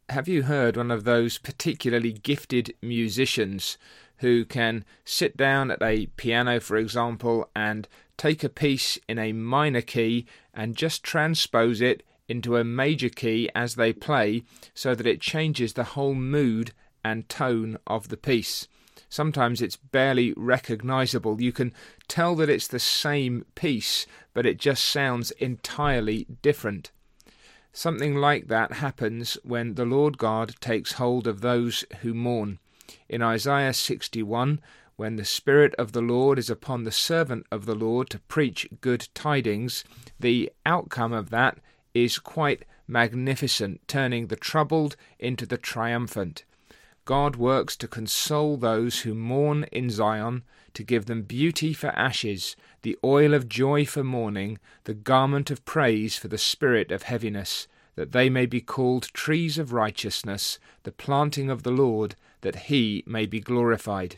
have you heard one of those particularly gifted musicians who can sit down at a piano, for example, and take a piece in a minor key and just transpose it into a major key as they play, so that it changes the whole mood and tone of the piece? Sometimes it's barely recognizable. You can tell that it's the same piece, but it just sounds entirely different. Something like that happens when the Lord God takes hold of those who mourn. In Isaiah 61, when the Spirit of the Lord is upon the servant of the Lord to preach good tidings, the outcome of that is quite magnificent, turning the troubled into the triumphant. God works to console those who mourn in Zion, to give them beauty for ashes, the oil of joy for mourning, the garment of praise for the spirit of heaviness, that they may be called trees of righteousness, the planting of the Lord, that he may be glorified.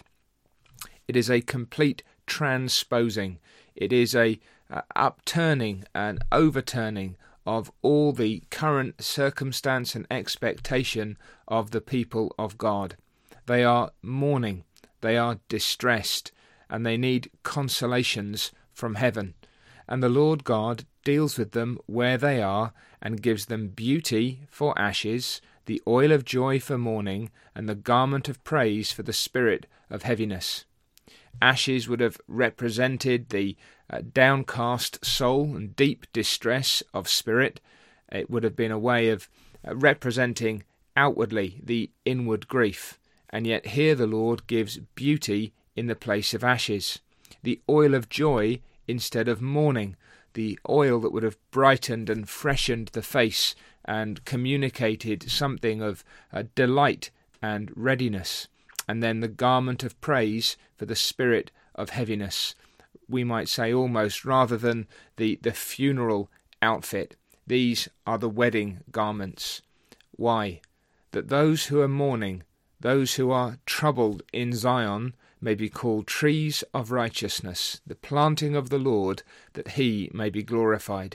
It is a complete transposing. It is a upturning and overturning of all the current circumstance and expectation of the people of God. They are mourning, they are distressed, and they need consolations from heaven. And the Lord God deals with them where they are and gives them beauty for ashes, the oil of joy for mourning, and the garment of praise for the spirit of heaviness. Ashes would have represented the downcast soul and deep distress of spirit. It would have been a way of representing outwardly the inward grief. And yet here the Lord gives beauty in the place of ashes, the oil of joy instead of mourning, the oil that would have brightened and freshened the face and communicated something of delight and readiness, and then the garment of praise for the spirit of heaviness. We might say almost, rather than the funeral outfit, these are the wedding garments. Why? That those who are mourning, those who are troubled in Zion, may be called trees of righteousness, the planting of the Lord, that he may be glorified.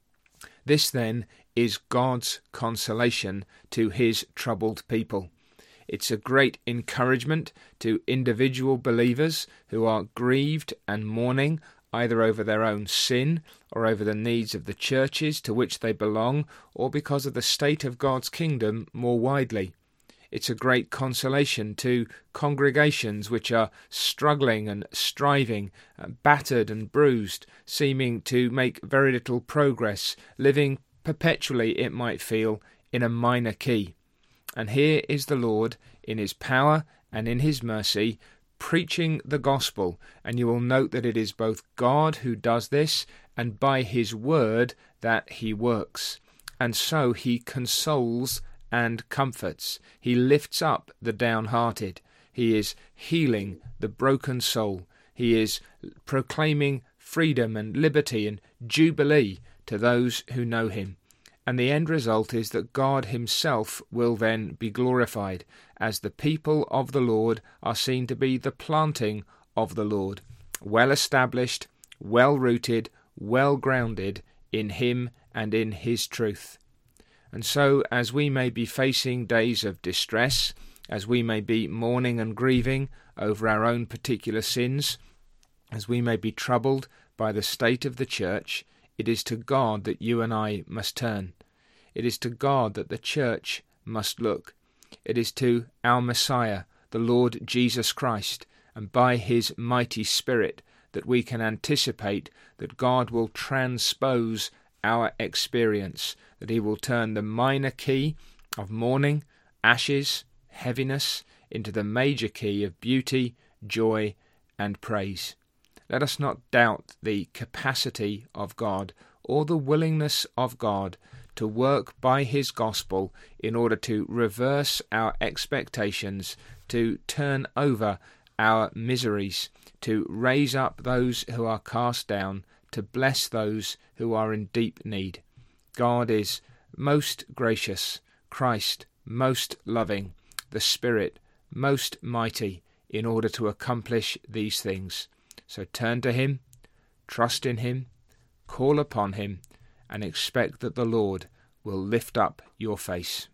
This then is God's consolation to his troubled people. It's a great encouragement to individual believers who are grieved and mourning, either over their own sin or over the needs of the churches to which they belong, or because of the state of God's kingdom more widely. It's a great consolation to congregations which are struggling and striving, battered and bruised, seeming to make very little progress, living perpetually, it might feel, in a minor key. And here is the Lord, in his power and in his mercy, preaching the gospel, and you will note that it is both God who does this, and by his word that he works. And so he consoles and comforts. He lifts up the downhearted. He is healing the broken soul. He is proclaiming freedom and liberty and jubilee to those who know him. And the end result is that God himself will then be glorified, as the people of the Lord are seen to be the planting of the Lord, well established, well rooted, well grounded in him and in his truth. And so, as we may be facing days of distress, as we may be mourning and grieving over our own particular sins, as we may be troubled by the state of the church, it is to God that you and I must turn. It is to God that the church must look. It is to our Messiah, the Lord Jesus Christ, and by his mighty Spirit that we can anticipate that God will transpose our experience, that he will turn the minor key of mourning, ashes, heaviness, into the major key of beauty, joy, and praise. Let us not doubt the capacity of God or the willingness of God to work by his gospel in order to reverse our expectations, to turn over our miseries, to raise up those who are cast down, to bless those who are in deep need. God is most gracious, Christ most loving, the Spirit most mighty in order to accomplish these things. So turn to him, trust in him, call upon him, and expect that the Lord will lift up your face.